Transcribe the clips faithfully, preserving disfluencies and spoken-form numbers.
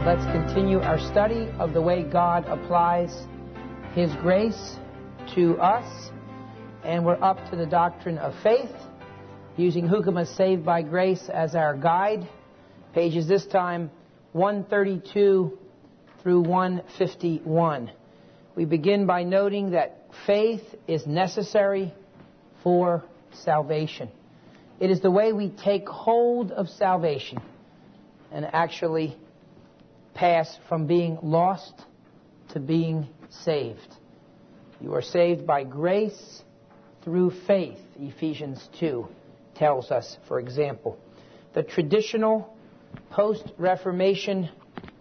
Let's continue our study of the way God applies His grace to us. And we're up to the doctrine of faith, using Hukamas Saved by Grace as our guide. Pages this time one thirty-two through one fifty-one. We begin by noting that faith is necessary for salvation. It is the way we take hold of salvation and actually pass from being lost to being saved. You are saved by grace through faith, Ephesians two tells us, for example. The traditional post-Reformation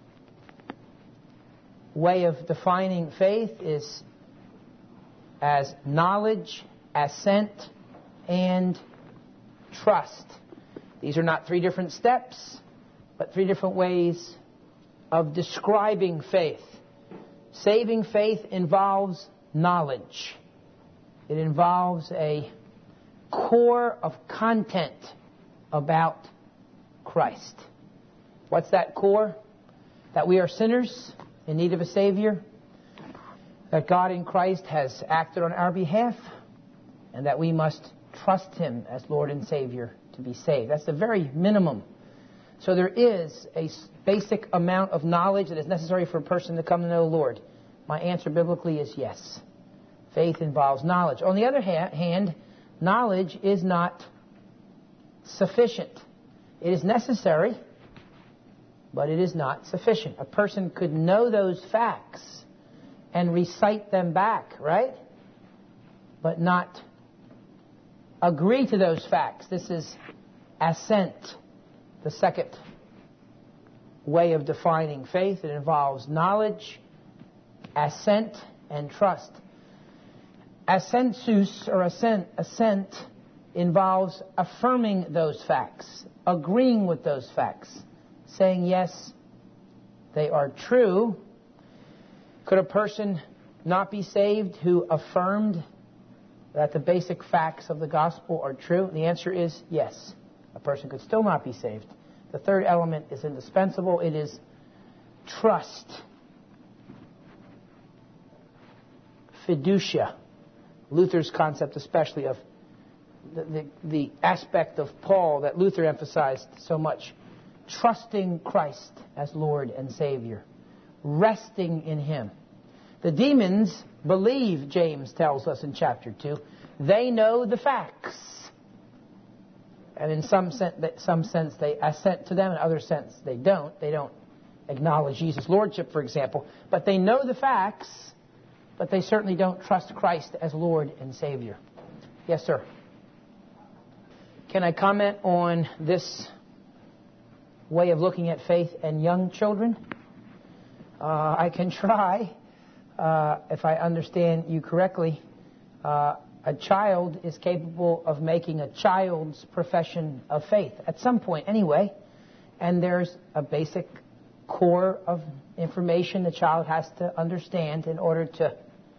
way of defining faith is as knowledge, assent, and trust. These are not three different steps, but three different ways of describing faith. Saving faith involves knowledge. It involves a core of content about Christ. What's that core? That we are sinners in need of a Savior, that God in Christ has acted on our behalf, and that we must trust Him as Lord and Savior to be saved. That's the very minimum. So there is a basic amount of knowledge that is necessary for a person to come to know the Lord. My answer biblically is yes. Faith involves knowledge. On the other hand, knowledge is not sufficient. It is necessary, but it is not sufficient. A person could know those facts and recite them back, right? But not agree to those facts. This is assent. The second way of defining faith. It involves knowledge, assent, and trust. Assensus, or assent, assent involves affirming those facts, agreeing with those facts, saying yes, they are true. Could a person not be saved who affirmed that the basic facts of the gospel are true? The answer is yes. A person could still not be saved. The third element is indispensable. It is trust. Fiducia. Luther's concept especially of the, the, the aspect of Paul that Luther emphasized so much. Trusting Christ as Lord and Savior. Resting in Him. The demons believe, James tells us in chapter two. They know the facts. And in some sense, some sense they assent to them, in other sense they don't. They don't acknowledge Jesus' lordship, for example. But they know the facts, but they certainly don't trust Christ as Lord and Savior. Yes, sir. Can I comment on this way of looking at faith and young children? Uh, I can try, uh, if I understand you correctly. Uh, a child is capable of making a child's profession of faith, at some point anyway. And there's a basic core of information the child has to understand in order to,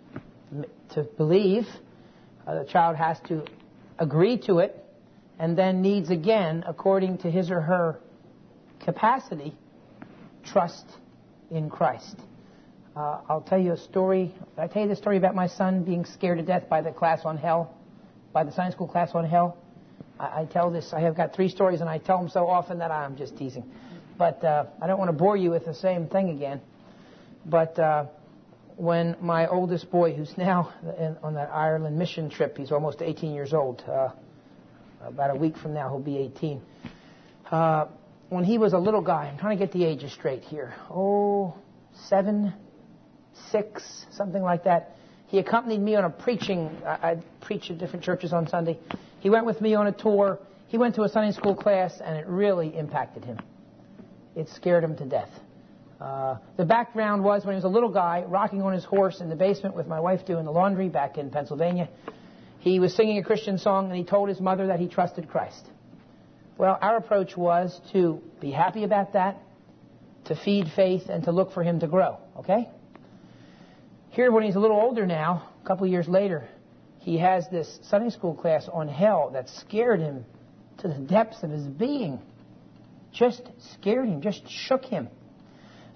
to believe. Uh, the child has to agree to it, and then needs again, according to his or her capacity, trust in Christ. Uh, I'll tell you a story. Did I tell you the story about my son being scared to death by the class on hell, by the Sunday school class on hell? I, I tell this. I have got three stories, and I tell them so often that I'm just teasing. But uh, I don't want to bore you with the same thing again. But uh, when my oldest boy, who's now in, on that Ireland mission trip, he's almost eighteen years old. Uh, about a week from now, he'll be eighteen. Uh, when he was a little guy, I'm trying to get the ages straight here. Oh, seven, six, something like that. He accompanied me on a preaching. I, I preach at different churches on Sunday. He went with me on a tour. He went to a Sunday school class, and it really impacted him. It scared him to death. Uh, the background was when he was a little guy, rocking on his horse in the basement with my wife doing the laundry back in Pennsylvania. He was singing a Christian song, and he told his mother that he trusted Christ. Well, our approach was to be happy about that, to feed faith, and to look for him to grow, okay? Here, when he's a little older now, a couple of years later, he has this Sunday school class on hell that scared him to the depths of his being. Just scared him, just shook him.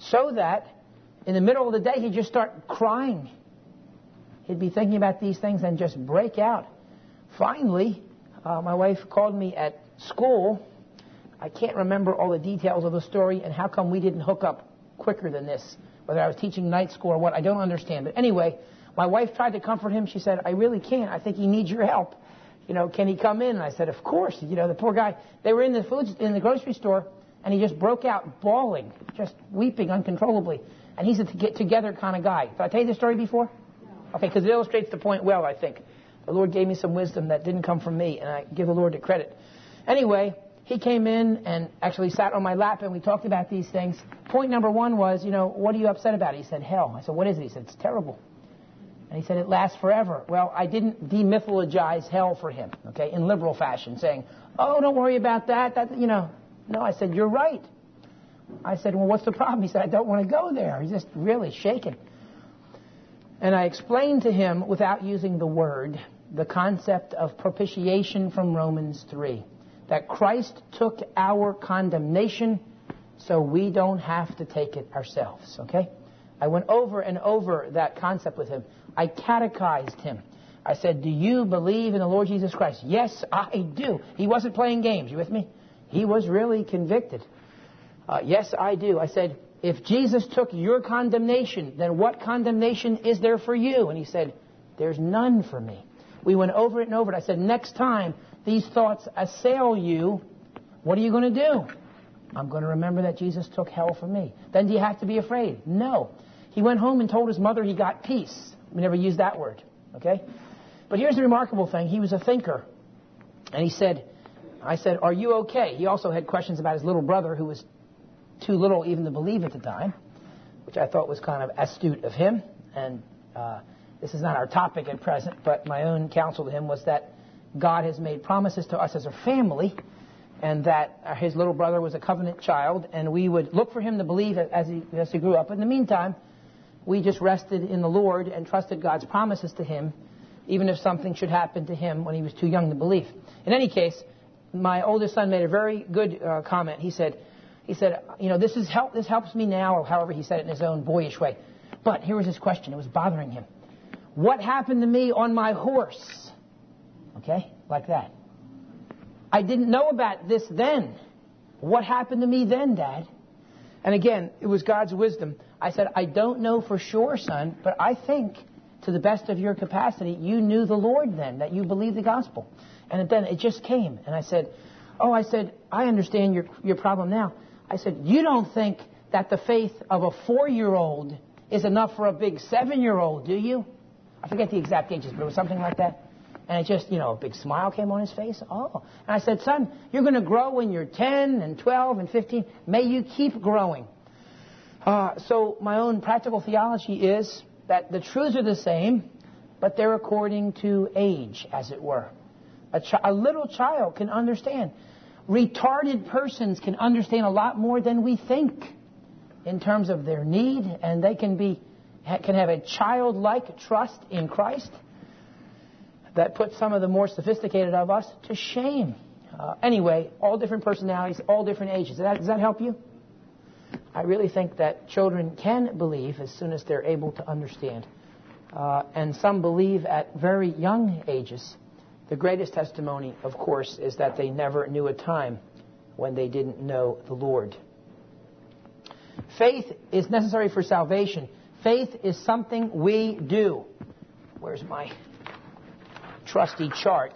so that in the middle of the day he'd just start crying. He'd be thinking about these things and just break out. Finally, uh, my wife called me at school. I can't remember all the details of the story and how come we didn't hook up quicker than this. Whether I was teaching night school or what, I don't understand. But anyway, my wife tried to comfort him. She said, I really can't. I think he needs your help. You know, can he come in? And I said, of course. You know, the poor guy, they were in the food, in the grocery store, and he just broke out bawling, just weeping uncontrollably. And he's a get-together kind of guy. Did I tell you this story before? No. Okay, because it illustrates the point well, I think. The Lord gave me some wisdom that didn't come from me, and I give the Lord the credit. Anyway, he came in and actually sat on my lap, and we talked about these things. Point number one was, you know, what are you upset about? He said, hell. I said, what is it? He said, it's terrible. And he said, it lasts forever. Well, I didn't demythologize hell for him, okay, in liberal fashion, saying, oh, don't worry about that. That, you know. No, I said, you're right. I said, well, what's the problem? He said, I don't want to go there. He's just really shaken. And I explained to him, without using the word, the concept of propitiation from Romans three. That Christ took our condemnation so we don't have to take it ourselves, okay? I went over and over that concept with him. I catechized him. I said, do you believe in the Lord Jesus Christ? Yes, I do. He wasn't playing games. You with me? He was really convicted. Uh, yes, I do. I said, if Jesus took your condemnation, then what condemnation is there for you? And he said, there's none for me. We went over it and over it. I said, next time these thoughts assail you, what are you going to do? I'm going to remember that Jesus took hell for me. Then do you have to be afraid? No. He went home and told his mother he got peace. We never used that word, okay? But here's the remarkable thing. He was a thinker. And he said, I said, are you okay? He also had questions about his little brother who was too little even to believe at the time, which I thought was kind of astute of him. And uh, this is not our topic at present, but my own counsel to him was that God has made promises to us as a family, and that his little brother was a covenant child, and we would look for him to believe as he, as he grew up. In the meantime, we just rested in the Lord and trusted God's promises to him, even if something should happen to him when he was too young to believe. In any case, my oldest son made a very good uh, comment. He said, he said, you know, this is help. This helps me now, or however he said it in his own boyish way. But here was his question. It was bothering him. What happened to me on my horse? Okay, like that. I didn't know about this then. What happened to me then, Dad? And again, it was God's wisdom. I said, I don't know for sure, son, but I think to the best of your capacity, you knew the Lord then, that you believed the gospel. And then it just came. And I said, oh, I said, I understand your your problem now. I said, you don't think that the faith of a four-year-old is enough for a big seven-year-old, do you? I forget the exact ages, but it was something like that. And it just, you know, a big smile came on his face. Oh. And I said, son, you're going to grow when you're ten and twelve and fifteen. May you keep growing. Uh, so my own practical theology is that the truths are the same, but they're according to age, as it were. A, ch- a little child can understand. Retarded persons can understand a lot more than we think in terms of their need, and they can be can have a childlike trust in Christ that puts some of the more sophisticated of us to shame. Uh, anyway, all different personalities, all different ages. Does that, does that help you? I really think that children can believe as soon as they're able to understand. Uh, and some believe at very young ages. The greatest testimony, of course, is that they never knew a time when they didn't know the Lord. Faith is necessary for salvation. Faith is something we do. Where's my trusty chart?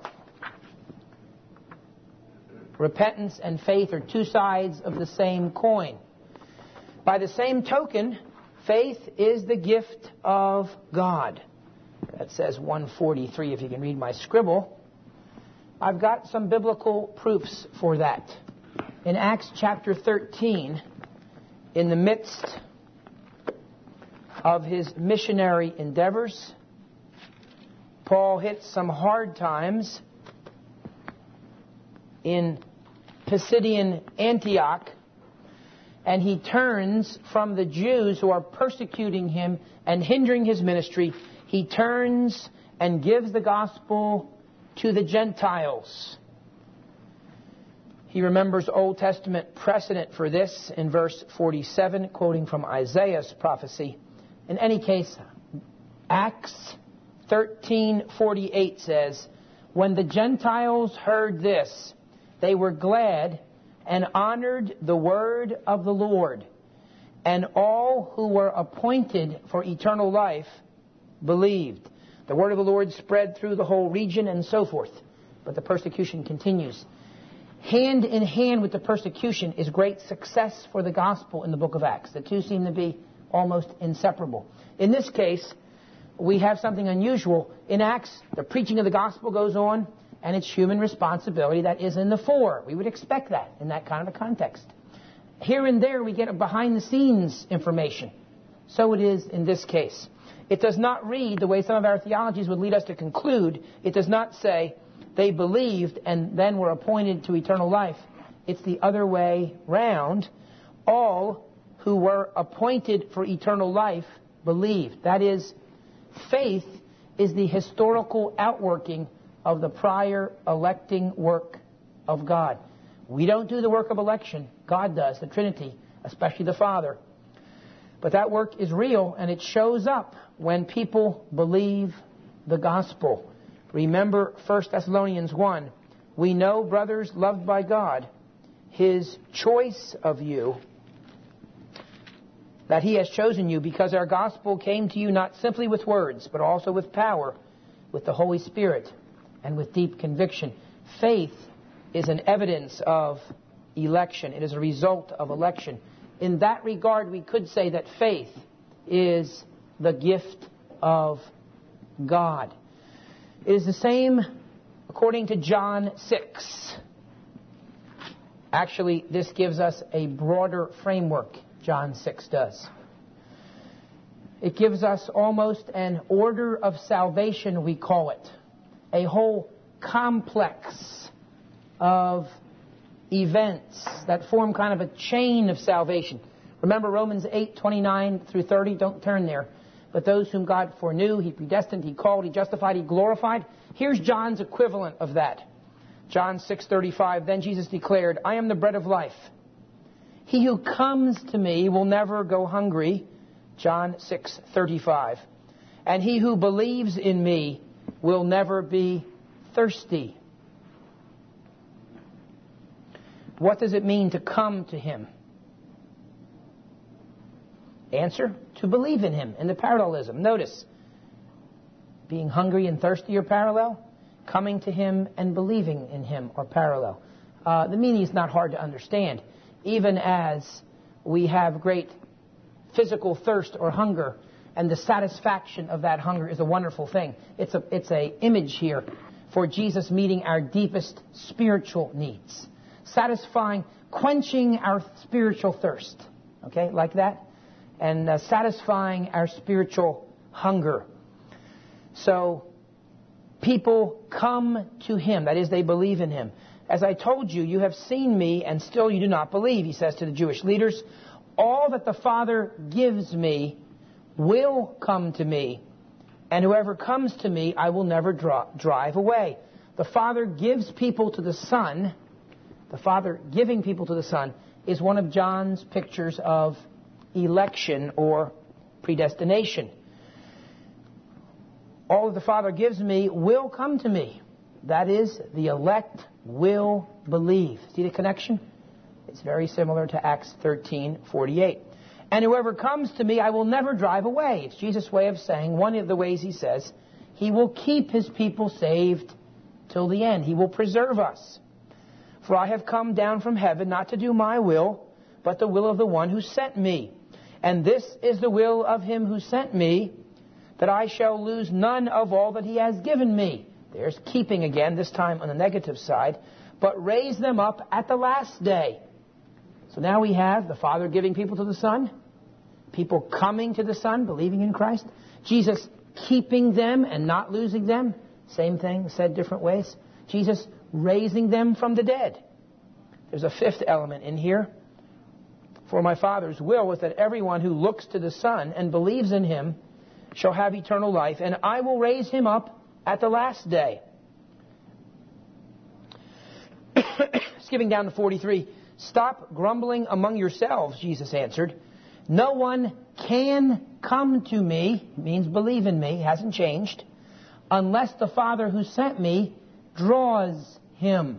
Repentance and faith are two sides of the same coin. By the same token, faith is the gift of God. That says one forty-three, if you can read my scribble. I've got some biblical proofs for that. In Acts chapter thirteen, in the midst of his missionary endeavors, Paul hits some hard times in Pisidian Antioch, and he turns from the Jews who are persecuting him and hindering his ministry. He turns and gives the gospel to the Gentiles. He remembers Old Testament precedent for this in verse forty-seven, quoting from Isaiah's prophecy. In any case, Acts thirteen forty-eight says, "When the Gentiles heard this, they were glad and honored the word of the Lord. And all who were appointed for eternal life believed." The word of the Lord spread through the whole region and so forth. But the persecution continues. Hand in hand with the persecution is great success for the gospel in the book of Acts. The two seem to be almost inseparable. In this case, we have something unusual. In Acts, the preaching of the gospel goes on, and it's human responsibility that is in the fore. We would expect that in that kind of a context. Here and there, we get a behind-the-scenes information. So it is in this case. It does not read the way some of our theologies would lead us to conclude. It does not say they believed and then were appointed to eternal life. It's the other way round. All who were appointed for eternal life believed. That is, faith is the historical outworking of the prior electing work of God. We don't do the work of election. God does, the Trinity, especially the Father. But that work is real, and it shows up when people believe the gospel. Remember First Thessalonians one. "We know, brothers loved by God, His choice of you, that He has chosen you, because our gospel came to you not simply with words, but also with power, with the Holy Spirit, and with deep conviction." Faith is an evidence of election. It is a result of election. In that regard, we could say that faith is the gift of God. It is the same according to John six. Actually, this gives us a broader framework, John six does. It gives us almost an order of salvation, we call it. A whole complex of events that form kind of a chain of salvation. Remember Romans eight, twenty-nine through thirty? Don't turn there. "But those whom God foreknew, He predestined, He called, He justified, He glorified." Here's John's equivalent of that. John six thirty-five, "Then Jesus declared, I am the bread of life. He who comes to me will never go hungry." John six thirty-five. "And he who believes in me will never be thirsty." What does it mean to come to Him? Answer, to believe in Him, in the parallelism. Notice, being hungry and thirsty are parallel. Coming to Him and believing in Him are parallel. Uh, the meaning is not hard to understand. Even as we have great physical thirst or hunger, and the satisfaction of that hunger is a wonderful thing. It's a, it's a image here for Jesus meeting our deepest spiritual needs. Satisfying, quenching our spiritual thirst. Okay, like that? And uh, satisfying our spiritual hunger. So, people come to Him. That is, they believe in Him. "As I told you, you have seen me, and still you do not believe," He says to the Jewish leaders. "All that the Father gives me will come to me, and whoever comes to me I will never draw, drive away." The Father gives people to the Son. The Father giving people to the Son is one of John's pictures of election or predestination. All that the Father gives me will come to me. That is, the elect will believe. See the connection? It's very similar to Acts thirteen forty-eight. "And whoever comes to me, I will never drive away." It's Jesus' way of saying, one of the ways He says, He will keep His people saved till the end. He will preserve us. "For I have come down from heaven not to do my will, but the will of the one who sent me. And this is the will of Him who sent me, that I shall lose none of all that He has given me." There's keeping again, this time on the negative side. "But raise them up at the last day." So now we have the Father giving people to the Son, people coming to the Son, believing in Christ, Jesus keeping them and not losing them. Same thing, said different ways. Jesus raising them from the dead. There's a fifth element in here. "For my Father's will is that everyone who looks to the Son and believes in Him shall have eternal life, and I will raise him up at the last day." skipping down to forty-three. Stop grumbling among yourselves, Jesus answered. No one can come to me, means believe in me, hasn't changed, unless the Father who sent me draws him.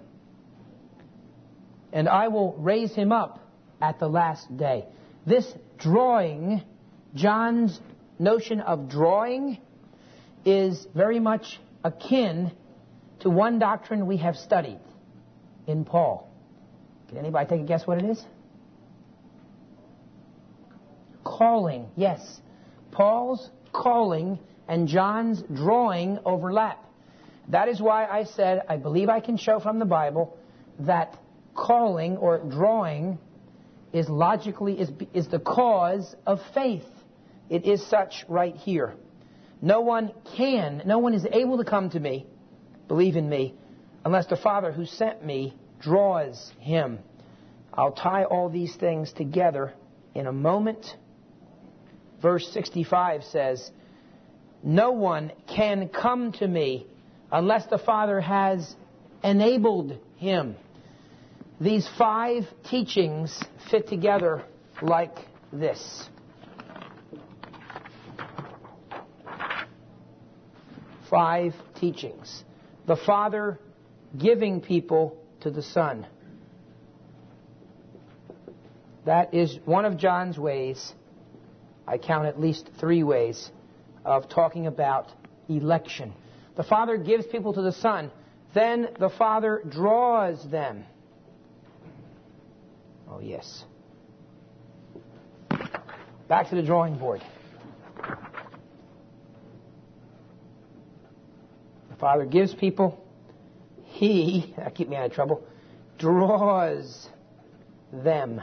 And I will raise him up at the last day. This drawing, John's notion of drawing, is very much akin to one doctrine we have studied in Paul. Can anybody take a guess what it is? Calling, yes. Paul's calling and John's drawing overlap. That is why I said, I believe I can show from the Bible that calling or drawing is logically, is, is the cause of faith. It is such right here. No one can, no one is able to come to me, believe in me, unless the Father who sent me draws him. I'll tie all these things together in a moment. Verse sixty-five says, no one can come to me unless the Father has enabled him. These five teachings fit together like this. Five teachings. The Father giving people to the Son. That is one of John's ways, I count at least three ways, of talking about election. The Father gives people to the Son. Then the Father draws them. Oh, yes. Back to the drawing board. The Father gives people. He, that keep me out of trouble, draws them.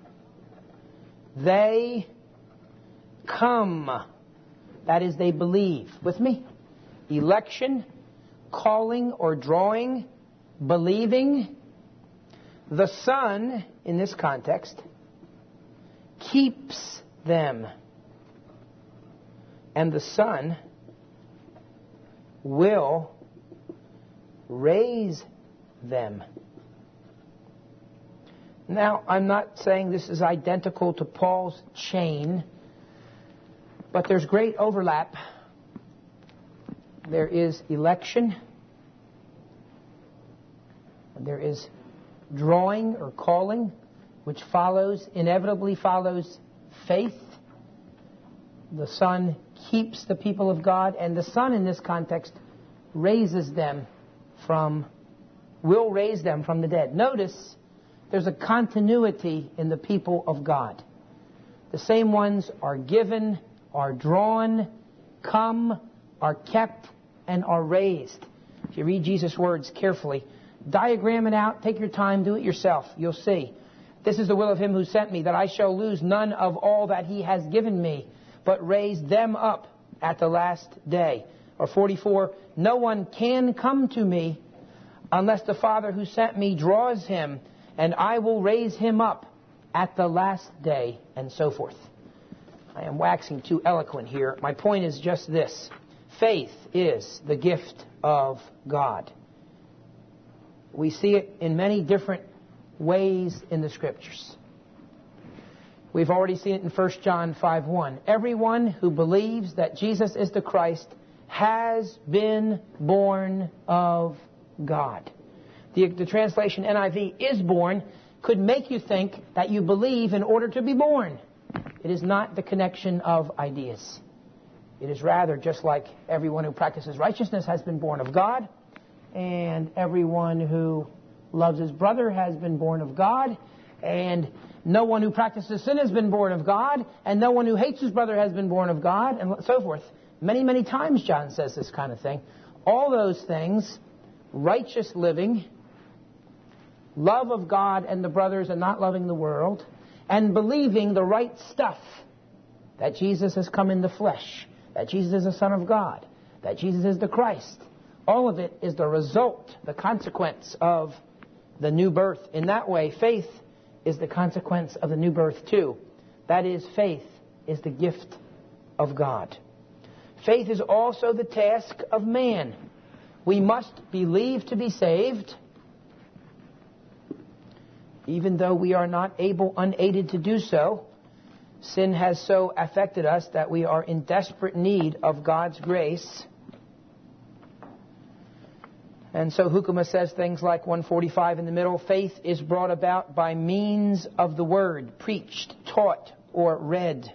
They come. That is, they believe. With me? Election, calling or drawing, believing. The Son, in this context, keeps them. And the Son will raise them. Now, I'm not saying this is identical to Paul's chain, but there's great overlap. There is election. There is drawing or calling, which follows, inevitably follows faith. The Son keeps the people of God, and the Son in this context raises them from, will raise them from the dead. Notice there's a continuity in the people of God. The same ones are given, are drawn, come, are kept, and are raised. If you read Jesus' words carefully, diagram it out, take your time, do it yourself. You'll see. This is the will of him who sent me, that I shall lose none of all that he has given me, but raise them up at the last day. Or forty-four, no one can come to me unless the Father who sent me draws him, and I will raise him up at the last day, and so forth. I am waxing too eloquent here. My point is just this. Faith is the gift of God. We see it in many different ways in the Scriptures. We've already seen it in First John five one. Everyone who believes that Jesus is the Christ has been born of God. The, the translation N I V, is born, could make you think that you believe in order to be born. It is not the connection of ideas. It is rather just like everyone who practices righteousness has been born of God, and everyone who loves his brother has been born of God, and no one who practices sin has been born of God, and no one who hates his brother has been born of God, and so forth. Many, many times John says this kind of thing. All those things, righteous living, love of God and the brothers and not loving the world, and believing the right stuff, that Jesus has come in the flesh, that Jesus is the Son of God, that Jesus is the Christ. All of it is the result, the consequence of the new birth. In that way, faith is the consequence of the new birth too. That is, faith is the gift of God. Faith is also the task of man. We must believe to be saved, even though we are not able, unaided to do so. Sin has so affected us that we are in desperate need of God's grace. And so Hukuma says things like one forty-five in the middle, faith is brought about by means of the word, preached, taught, or read.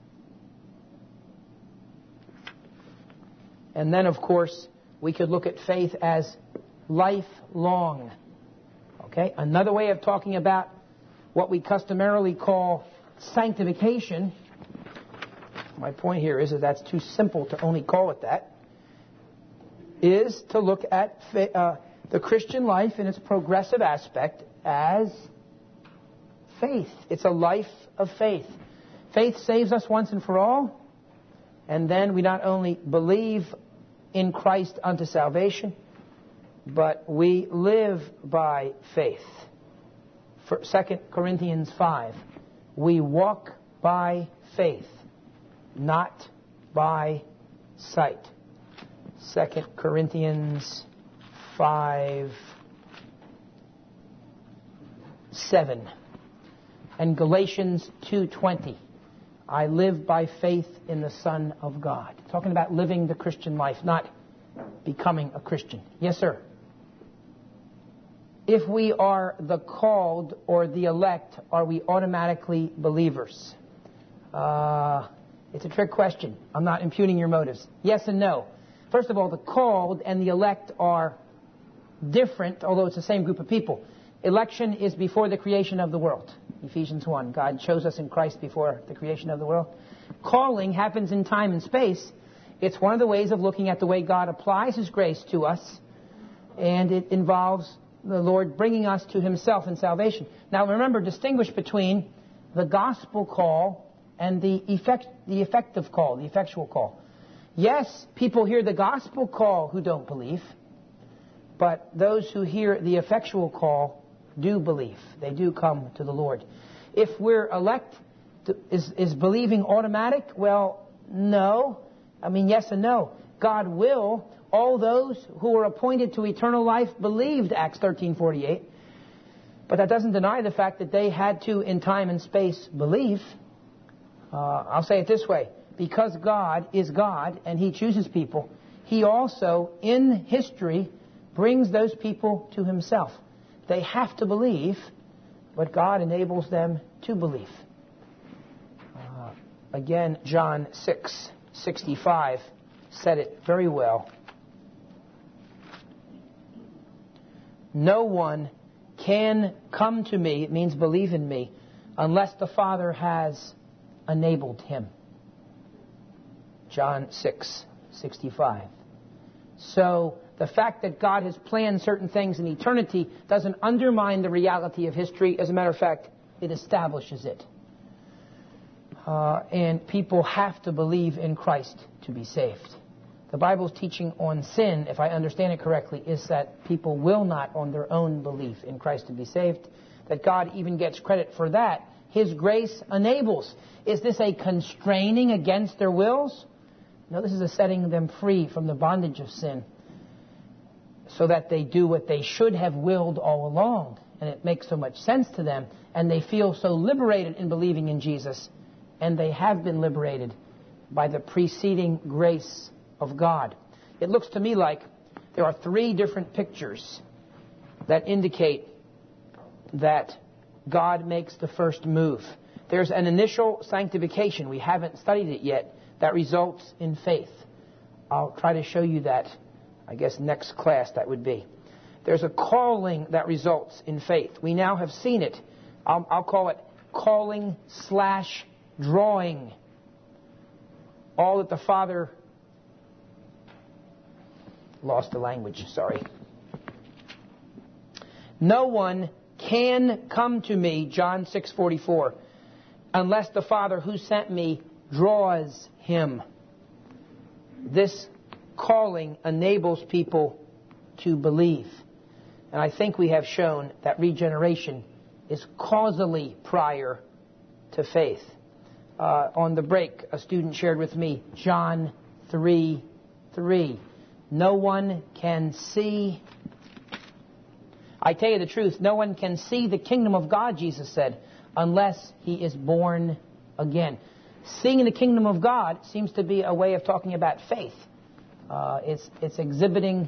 And then, of course, we could look at faith as lifelong. Okay? Another way of talking about what we customarily call sanctification. My point here is that that's too simple to only call it that. Is to look at uh, the Christian life in its progressive aspect as faith. It's a life of faith. Faith saves us once and for all, and then we not only believe in Christ unto salvation, but we live by faith. For Second Corinthians five, we walk by faith, not by sight. Second Corinthians five, seven. And Galatians two twenty. I live by faith in the Son of God. Talking about living the Christian life, not becoming a Christian. Yes, sir. If we are the called or the elect, are we automatically believers? Uh, it's a trick question. I'm not impugning your motives. Yes and no. First of all, the called and the elect are different, although it's the same group of people. Election is before the creation of the world. Ephesians one. God chose us in Christ before the creation of the world. Calling happens in time and space. It's one of the ways of looking at the way God applies His grace to us, and it involves the Lord bringing us to Himself in salvation. Now remember, distinguish between the gospel call and the effect, the effective call, the effectual call. Yes, people hear the gospel call who don't believe, but those who hear the effectual call do believe. They do come to the Lord. If we're elect, to, is, is believing automatic? Well, no. I mean, yes and no. God will. All those who were appointed to eternal life believed, Acts thirteen forty-eight. But that doesn't deny the fact that they had to, in time and space, believe. Uh, I'll say it this way. Because God is God and He chooses people, He also, in history, brings those people to Himself. They have to believe, but God enables them to believe. Uh, again, John six sixty-five said it very well. No one can come to me, it means believe in me, unless the Father has enabled him. John six sixty-five. So the fact that God has planned certain things in eternity doesn't undermine the reality of history. As a matter of fact, it establishes it. Uh, and people have to believe in Christ to be saved. The Bible's teaching on sin, if I understand it correctly, is that people will not, on their own belief in Christ, to be saved. That God even gets credit for that. His grace enables. Is this a constraining against their wills? No, this is a setting them free from the bondage of sin, so that they do what they should have willed all along. And it makes so much sense to them. And they feel so liberated in believing in Jesus. And they have been liberated by the preceding grace of God. It looks to me like there are three different pictures that indicate that God makes the first move. There's an initial sanctification. We haven't studied it yet. That results in faith. I'll try to show you that, I guess, next class that would be. There's a calling that results in faith. We now have seen it. I'll, I'll call it calling slash drawing. All that the Father... Lost the language, sorry. No one can come to me, John six forty-four, unless the Father who sent me draws him. This calling enables people to believe. And I think we have shown that regeneration is causally prior to faith. Uh, on the break, a student shared with me John three three. No one can see I tell you the truth, no one can see the kingdom of God, Jesus said, unless he is born again. Seeing the kingdom of God seems to be a way of talking about faith. Uh, it's, it's exhibiting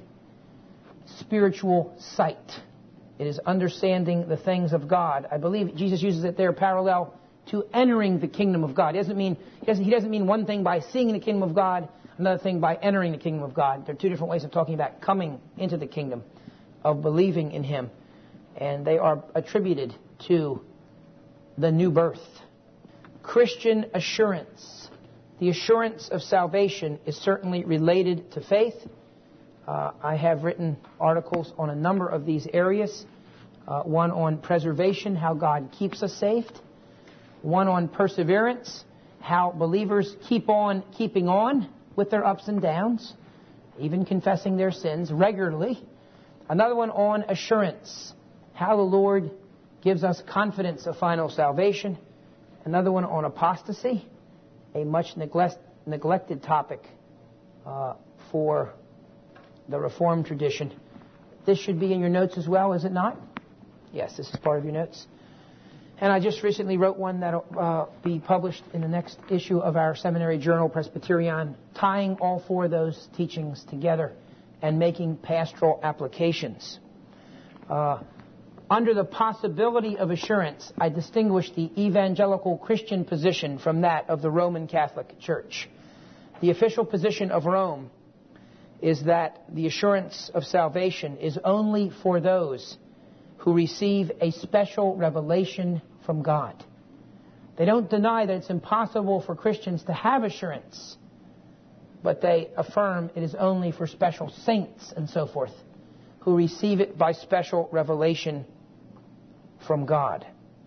spiritual sight. It is understanding the things of God. I believe Jesus uses it there parallel to entering the kingdom of God. He doesn't mean, he doesn't, he doesn't mean one thing by seeing the kingdom of God, another thing by entering the kingdom of God. There are two different ways of talking about coming into the kingdom, of believing in him. And they are attributed to the new birth. Christian assurance. The assurance of salvation is certainly related to faith. Uh, I have written articles on a number of these areas. Uh, one on preservation, how God keeps us saved. One on perseverance, how believers keep on keeping on with their ups and downs, even confessing their sins regularly. Another one on assurance, how the Lord gives us confidence of final salvation. Another one on apostasy, a much neglect, neglected topic uh, for the Reformed tradition. This should be in your notes as well, is it not? Yes, this is part of your notes. And I just recently wrote one that will uh, be published in the next issue of our seminary journal, Presbyterion, tying all four of those teachings together and making pastoral applications. Uh, under the possibility of assurance, I distinguish the evangelical Christian position from that of the Roman Catholic Church. The official position of Rome is that the assurance of salvation is only for those who receive a special revelation from God. They don't deny that it's impossible for Christians to have assurance, but they affirm it is only for special saints and so forth who receive it by special revelation from God.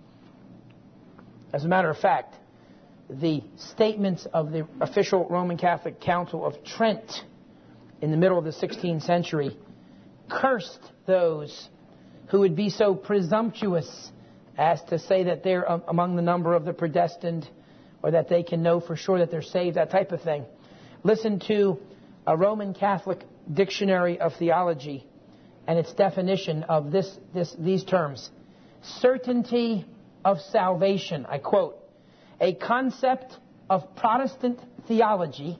As a matter of fact, the statements of the official Roman Catholic Council of Trent in the middle of the sixteenth century cursed those who would be so presumptuous as to say that they're among the number of the predestined, or that they can know for sure that they're saved, that type of thing. Listen to a Roman Catholic dictionary of theology and its definition of this, this, these terms. Certainty of salvation, I quote, a concept of Protestant theology,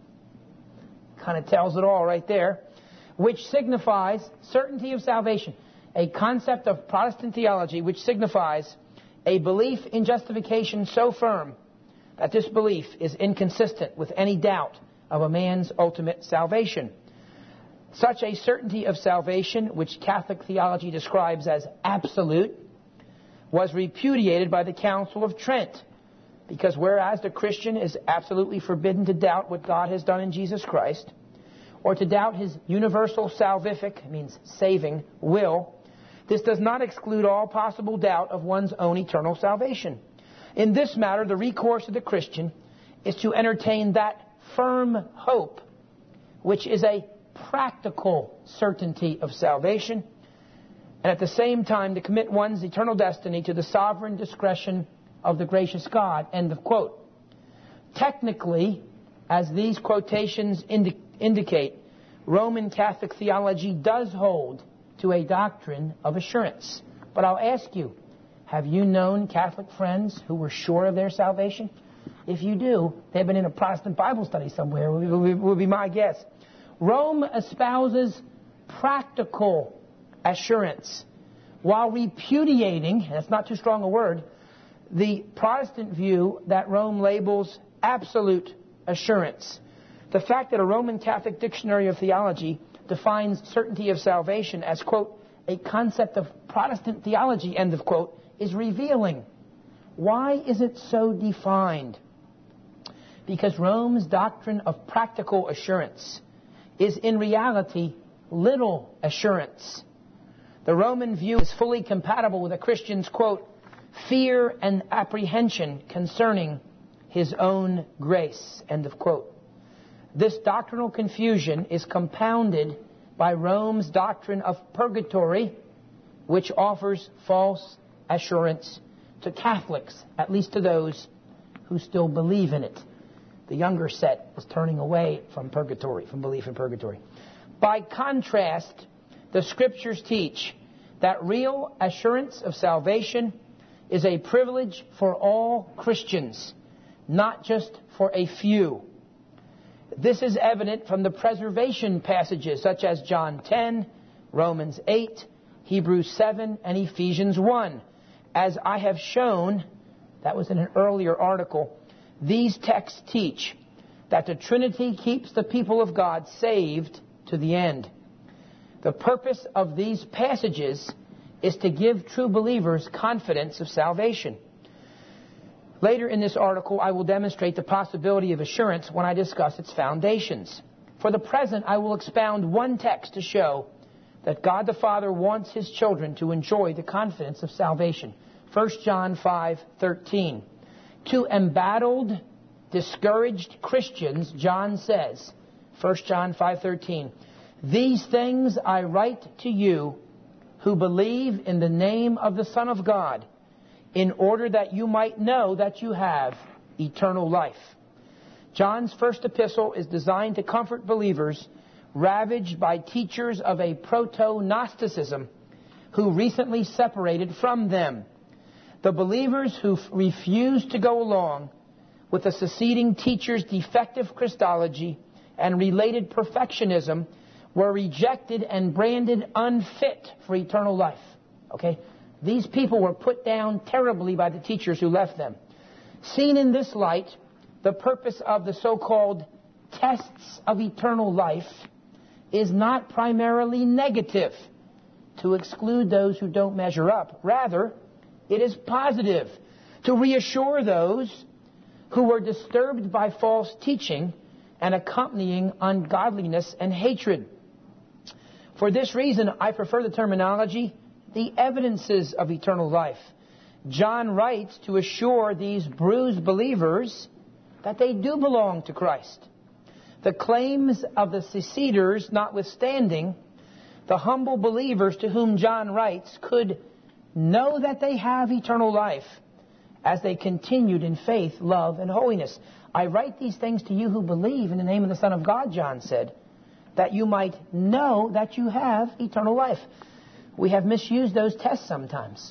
kind of tells it all right there, which signifies certainty of salvation. A concept of Protestant theology which signifies a belief in justification so firm that this belief is inconsistent with any doubt of a man's ultimate salvation. Such a certainty of salvation, which Catholic theology describes as absolute, was repudiated by the Council of Trent, because whereas the Christian is absolutely forbidden to doubt what God has done in Jesus Christ, or to doubt his universal salvific, means saving, will, this does not exclude all possible doubt of one's own eternal salvation. In this matter, the recourse of the Christian is to entertain that firm hope, which is a practical certainty of salvation, and at the same time to commit one's eternal destiny to the sovereign discretion of the gracious God. End of quote. Technically, as these quotations indi- indicate, Roman Catholic theology does hold to a doctrine of assurance. But I'll ask you, have you known Catholic friends who were sure of their salvation? If you do, they've been in a Protestant Bible study somewhere, would be my guess. Rome espouses practical assurance while repudiating, that's not too strong a word, the Protestant view that Rome labels absolute assurance. The fact that a Roman Catholic dictionary of theology defines certainty of salvation as, quote, a concept of Protestant theology, end of quote, is revealing. Why is it so defined? Because Rome's doctrine of practical assurance is in reality little assurance. The Roman view is fully compatible with a Christian's, quote, fear and apprehension concerning his own grace, end of quote. This doctrinal confusion is compounded by Rome's doctrine of purgatory, which offers false assurance to Catholics, at least to those who still believe in it. The younger set is turning away from purgatory, from belief in purgatory. By contrast, the Scriptures teach that real assurance of salvation is a privilege for all Christians, not just for a few. This is evident from the preservation passages such as John ten, Romans eight, Hebrews seven, and Ephesians one. As I have shown, that was in an earlier article, these texts teach that the Trinity keeps the people of God saved to the end. The purpose of these passages is to give true believers confidence of salvation. Later in this article, I will demonstrate the possibility of assurance when I discuss its foundations. For the present, I will expound one text to show that God the Father wants His children to enjoy the confidence of salvation. First John five thirteen. To embattled, discouraged Christians, John says, First John five thirteen, these things I write to you who believe in the name of the Son of God, in order that you might know that you have eternal life. John's first epistle is designed to comfort believers ravaged by teachers of a proto-Gnosticism who recently separated from them. The believers who refused to go along with the seceding teachers' defective Christology and related perfectionism were rejected and branded unfit for eternal life. Okay? These people were put down terribly by the teachers who left them. Seen in this light, the purpose of the so-called tests of eternal life is not primarily negative to exclude those who don't measure up. Rather, it is positive to reassure those who were disturbed by false teaching and accompanying ungodliness and hatred. For this reason, I prefer the terminology, the evidences of eternal life. John writes to assure these bruised believers that they do belong to Christ. The claims of the seceders notwithstanding, the humble believers to whom John writes could know that they have eternal life as they continued in faith, love, and holiness. I write these things to you who believe in the name of the Son of God, John said, that you might know that you have eternal life. We have misused those tests sometimes,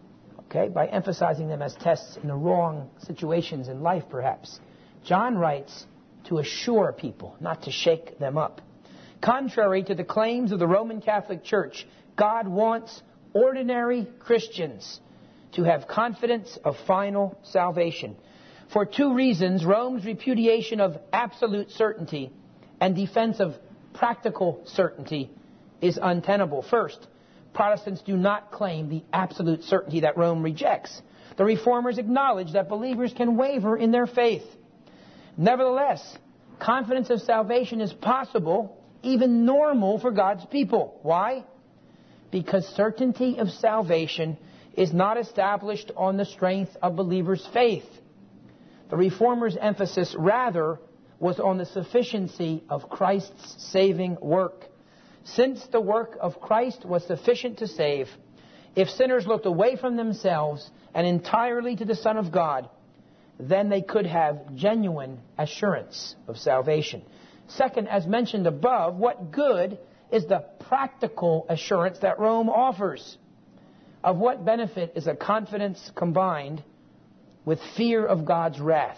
okay, by emphasizing them as tests in the wrong situations in life, perhaps. John writes to assure people, not to shake them up. Contrary to the claims of the Roman Catholic Church, God wants ordinary Christians to have confidence of final salvation. For two reasons, Rome's repudiation of absolute certainty and defense of practical certainty is untenable. First, Protestants do not claim the absolute certainty that Rome rejects. The Reformers acknowledge that believers can waver in their faith. Nevertheless, confidence of salvation is possible, even normal for God's people. Why? Because certainty of salvation is not established on the strength of believers' faith. The Reformers' emphasis rather was on the sufficiency of Christ's saving work. Since the work of Christ was sufficient to save, if sinners looked away from themselves and entirely to the Son of God, then they could have genuine assurance of salvation. Second, as mentioned above, what good is the practical assurance that Rome offers? Of what benefit is a confidence combined with fear of God's wrath?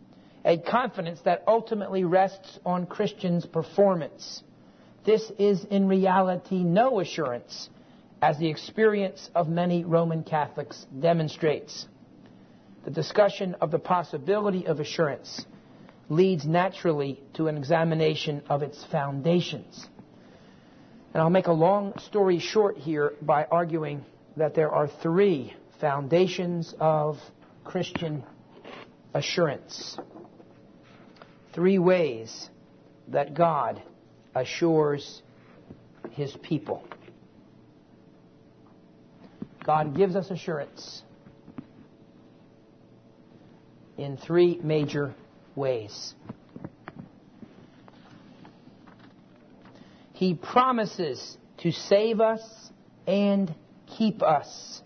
A confidence that ultimately rests on Christians' performance. This is in reality no assurance, as the experience of many Roman Catholics demonstrates. The discussion of the possibility of assurance leads naturally to an examination of its foundations. And I'll make a long story short here by arguing that there are three foundations of Christian assurance. Three ways that God assures His people. God gives us assurance in three major ways. He promises to save us and keep us.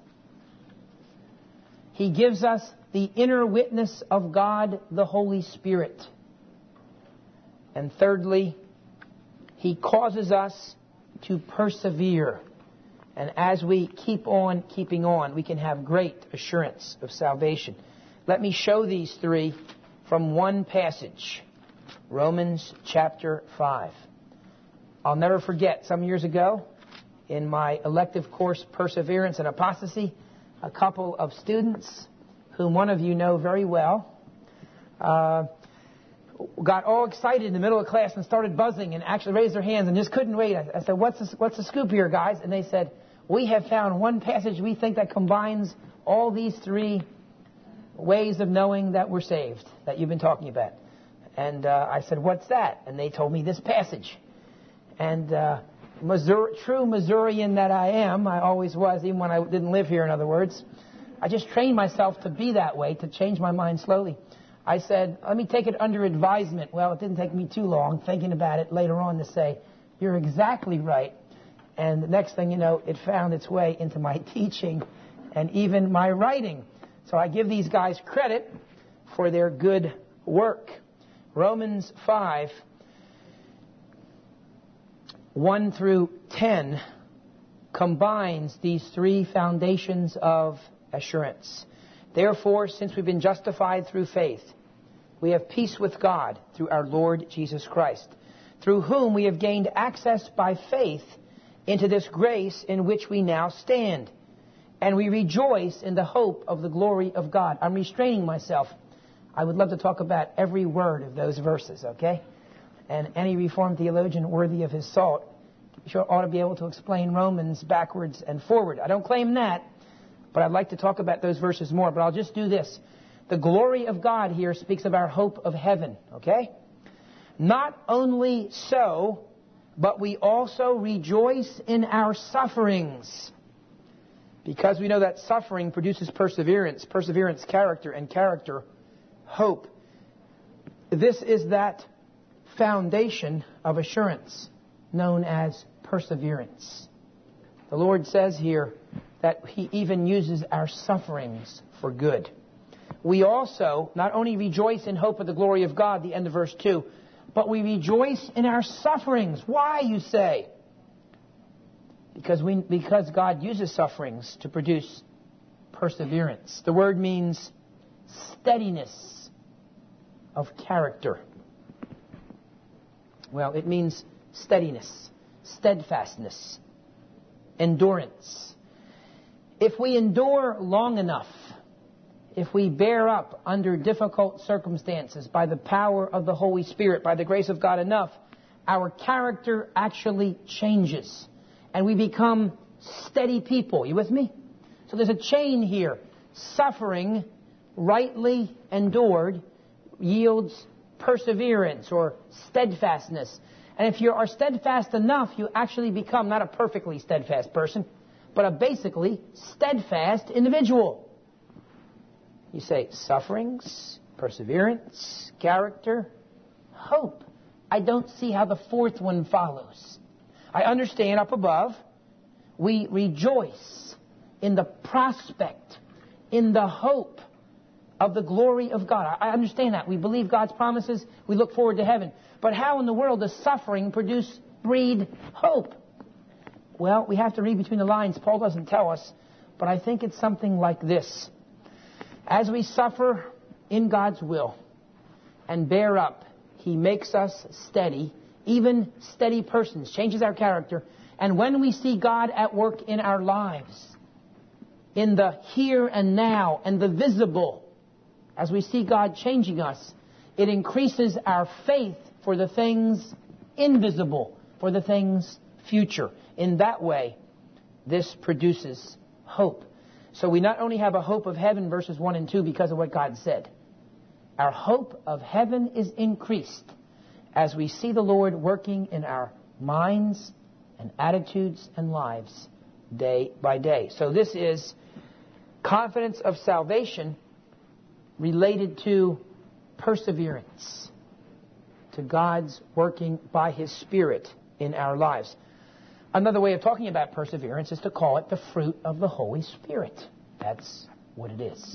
He gives us the inner witness of God, the Holy Spirit. And thirdly, He causes us to persevere And as we keep on keeping on, we can have great assurance of salvation. Let me show these three from one passage, Romans chapter five. I'll never forget, some years ago, in my elective course, Perseverance and Apostasy, a couple of students, whom one of you know very well, uh, got all excited in the middle of class and started buzzing and actually raised their hands and just couldn't wait. I, I said, what's the, what's the scoop here, guys? And they said, we have found one passage we think that combines all these three ways of knowing that we're saved, that you've been talking about. And uh, I said, what's that? And they told me this passage. And uh, Missouri, true Missourian that I am, I always was, even when I didn't live here, in other words, I just trained myself to be that way, to change my mind slowly. I said, let me take it under advisement. Well, it didn't take me too long thinking about it later on to say, you're exactly right. And the next thing you know, it found its way into my teaching and even my writing. So I give these guys credit for their good work. Romans five, one through ten combines these three foundations of assurance. Therefore, since we've been justified through faith, we have peace with God through our Lord Jesus Christ, through whom we have gained access by faith into this grace in which we now stand. And we rejoice in the hope of the glory of God. I'm restraining myself. I would love to talk about every word of those verses, okay? And any Reformed theologian worthy of his salt sure ought to be able to explain Romans backwards and forward. I don't claim that, but I'd like to talk about those verses more. But I'll just do this. The glory of God here speaks of our hope of heaven, okay? Not only so, but we also rejoice in our sufferings, because we know that suffering produces perseverance, perseverance, character, and character, hope. This is that foundation of assurance known as perseverance. The Lord says here that He even uses our sufferings for good. We also not only rejoice in hope of the glory of God, the end of verse two, but we rejoice in our sufferings. Why, you say? Because we, because God uses sufferings to produce perseverance. The word means steadiness of character. Well, it means steadiness, steadfastness, endurance. If we endure long enough, if we bear up under difficult circumstances by the power of the Holy Spirit, by the grace of God enough, our character actually changes. And we become steady people. You with me? So there's a chain here. Suffering, rightly endured, yields perseverance or steadfastness. And if you are steadfast enough, you actually become not a perfectly steadfast person, but a basically steadfast individual. You say sufferings, perseverance, character, hope. I don't see how the fourth one follows. I understand up above, we rejoice in the prospect, in the hope of the glory of God. I understand that. We believe God's promises. We look forward to heaven. But how in the world does suffering produce, breed hope? Well, we have to read between the lines. Paul doesn't tell us, but I think it's something like this. As we suffer in God's will and bear up, He makes us steady, even steady persons, changes our character. And when we see God at work in our lives, in the here and now and the visible, as we see God changing us, it increases our faith for the things invisible, for the things future. In that way, this produces hope. So we not only have a hope of heaven, verses one and two, because of what God said. Our hope of heaven is increased as we see the Lord working in our minds and attitudes and lives day by day. So this is confidence of salvation related to perseverance, to God's working by His Spirit in our lives. Another way of talking about perseverance is to call it the fruit of the Holy Spirit. That's what it is.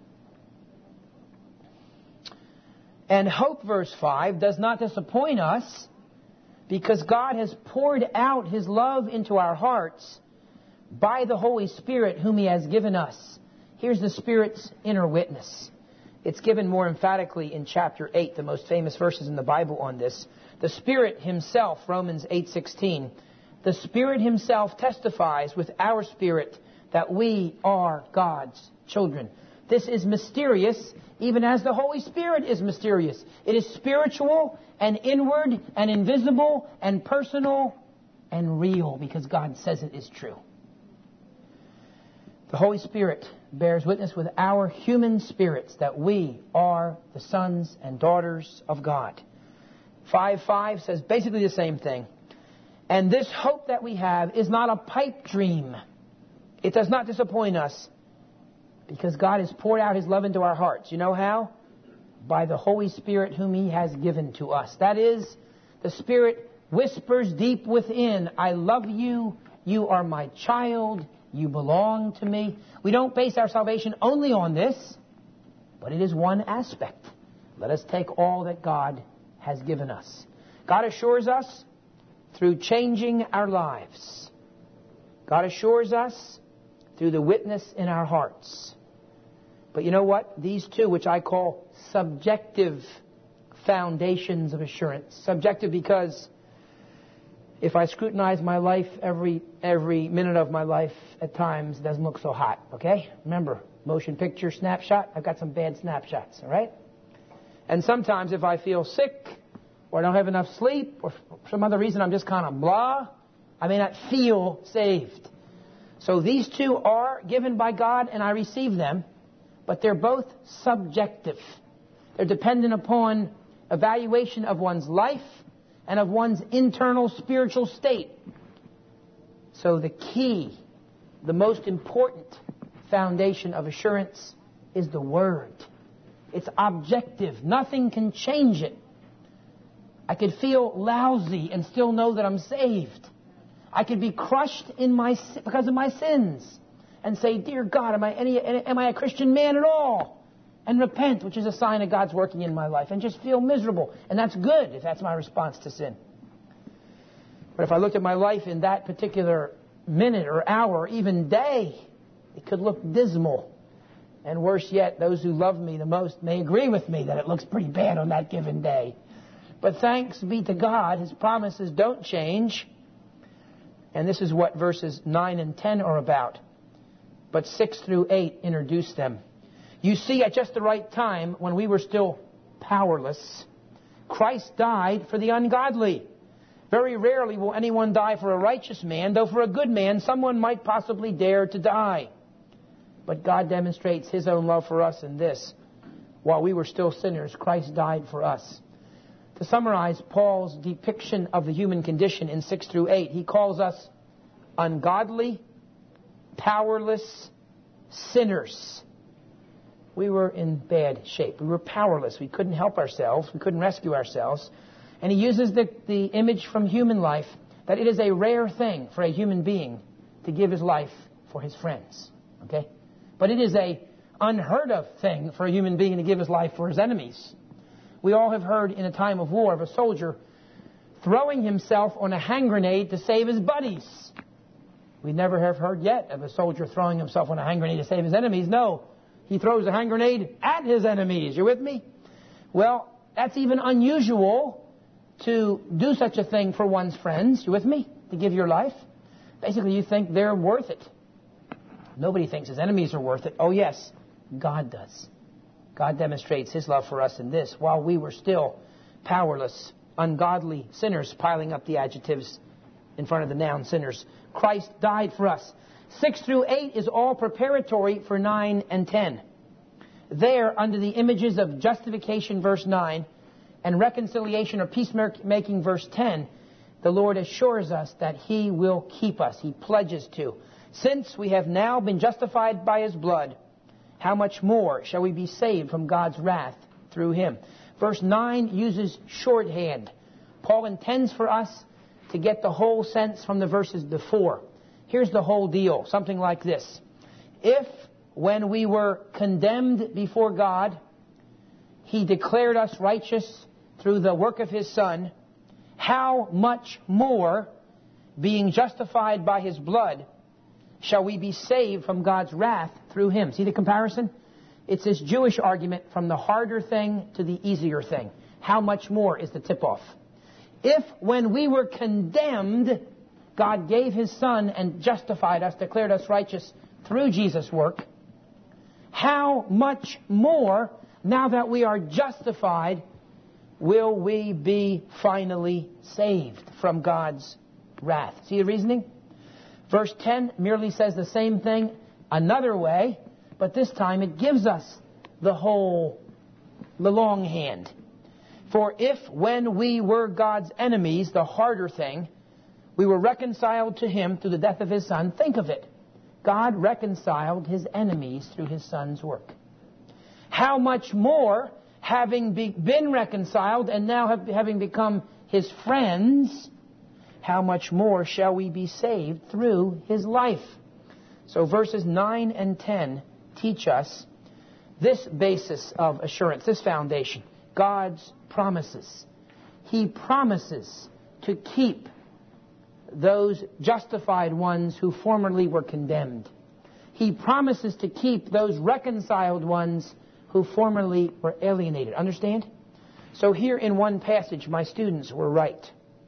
And hope, verse five, does not disappoint us because God has poured out His love into our hearts by the Holy Spirit whom He has given us. Here's the Spirit's inner witness. It's given more emphatically in chapter eight, the most famous verses in the Bible on this. The Spirit Himself, Romans eight sixteen, the Spirit Himself testifies with our spirit that we are God's children. This is mysterious, even as the Holy Spirit is mysterious. It is spiritual and inward and invisible and personal and real because God says it is true. The Holy Spirit bears witness with our human spirits that we are the sons and daughters of God. five five says basically the same thing. And this hope that we have is not a pipe dream. It does not disappoint us because God has poured out His love into our hearts. You know how? By the Holy Spirit whom He has given to us. That is, the Spirit whispers deep within, I love you, you are my child, you belong to me. We don't base our salvation only on this, but it is one aspect. Let us take all that God has given us. God assures us through changing our lives. God assures us through the witness in our hearts. But you know what? These two, which I call subjective foundations of assurance. Subjective because if I scrutinize my life every every minute of my life, at times it doesn't look so hot, okay? Remember, motion picture snapshot, I've got some bad snapshots, all right? And sometimes if I feel sick, or I don't have enough sleep, or for some other reason I'm just kind of blah, I may not feel saved. So these two are given by God and I receive them, but they're both subjective. They're dependent upon evaluation of one's life and of one's internal spiritual state. So the key, the most important foundation of assurance is the Word. It's objective. Nothing can change it. I could feel lousy and still know that I'm saved. I could be crushed in my because of my sins and say, dear God, am I any, am I a Christian man at all? And repent, which is a sign of God's working in my life, and just feel miserable. And that's good if that's my response to sin. But if I looked at my life in that particular minute or hour or even day, it could look dismal. And worse yet, those who love me the most may agree with me that it looks pretty bad on that given day. But thanks be to God, His promises don't change. And this is what verses nine and ten are about. But six through eight introduce them. You see, at just the right time, when we were still powerless, Christ died for the ungodly. Very rarely will anyone die for a righteous man, though for a good man, someone might possibly dare to die. But God demonstrates His own love for us in this. While we were still sinners, Christ died for us. To summarize Paul's depiction of the human condition in six through eight, he calls us ungodly, powerless sinners. We were in bad shape. We were powerless. We couldn't help ourselves. We couldn't rescue ourselves. And he uses the, the image from human life that it is a rare thing for a human being to give his life for his friends. Okay? But it is a unheard of thing for a human being to give his life for his enemies. We all have heard in a time of war of a soldier throwing himself on a hand grenade to save his buddies. We never have heard yet of a soldier throwing himself on a hand grenade to save his enemies. No, he throws a hand grenade at his enemies. You with me? Well, that's even unusual to do such a thing for one's friends. You with me? To give your life. Basically, you think they're worth it. Nobody thinks his enemies are worth it. Oh, yes, God does. God demonstrates His love for us in this. While we were still powerless, ungodly sinners, piling up the adjectives in front of the noun sinners, Christ died for us. Six through eight is all preparatory for nine and ten. There, under the images of justification, verse nine, and reconciliation or peacemaking, verse ten, the Lord assures us that He will keep us. He pledges to. Since we have now been justified by His blood, how much more shall we be saved from God's wrath through Him? Verse nine uses shorthand. Paul intends for us to get the whole sense from the verses before. Here's the whole deal, something like this. If, when we were condemned before God, He declared us righteous through the work of His Son, how much more, being justified by His blood, shall we be saved from God's wrath through him. See the comparison? It's this Jewish argument from the harder thing to the easier thing. How much more is the tip-off? If when we were condemned, God gave his Son and justified us, declared us righteous through Jesus' work, how much more, now that we are justified, will we be finally saved from God's wrath? See the reasoning? Verse ten merely says the same thing another way, but this time it gives us the whole, the long hand. For if when we were God's enemies, the harder thing, we were reconciled to him through the death of his Son, think of it. God reconciled his enemies through his Son's work. How much more, having be, been reconciled and now have, having become his friends, how much more shall we be saved through his life? So verses nine and ten teach us this basis of assurance, this foundation, God's promises. He promises to keep those justified ones who formerly were condemned. He promises to keep those reconciled ones who formerly were alienated. Understand? So here in one passage, my students were right.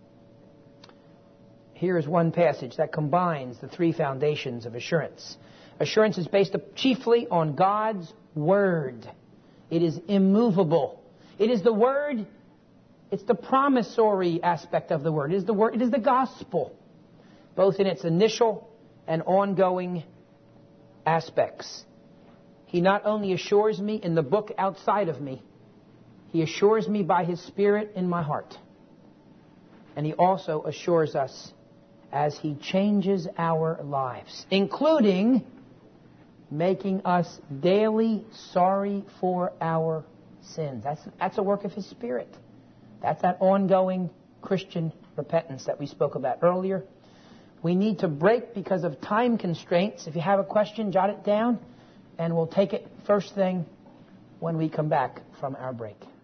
Here is one passage that combines the three foundations of assurance. Assurance is based chiefly on God's Word. It is immovable. It is the Word, it's the promissory aspect of the Word. It is the Word, it is the gospel, both in its initial and ongoing aspects. He not only assures me in the book outside of me, he assures me by his Spirit in my heart. And he also assures us as he changes our lives, including making us daily sorry for our sins. That's, that's a work of his Spirit. That's that ongoing Christian repentance that we spoke about earlier. We need to break because of time constraints. If you have a question, jot it down, and we'll take it first thing when we come back from our break.